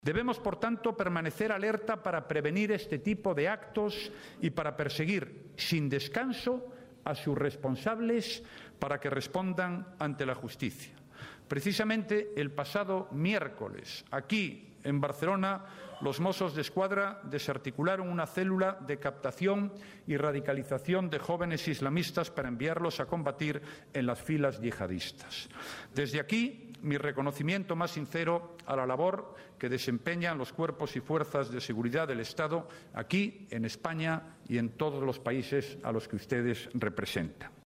Debemos, por tanto, permanecer alerta para prevenir este tipo de actos y para perseguir sin descanso a sus responsables para que respondan ante la justicia. Precisamente el pasado miércoles, aquí en Barcelona, los Mossos d'Esquadra desarticularon una célula de captación y radicalización de jóvenes islamistas para enviarlos a combatir en las filas yihadistas. Desde aquí, mi reconocimiento más sincero a la labor que desempeñan los cuerpos y fuerzas de seguridad del Estado aquí, en España y en todos los países a los que ustedes representan.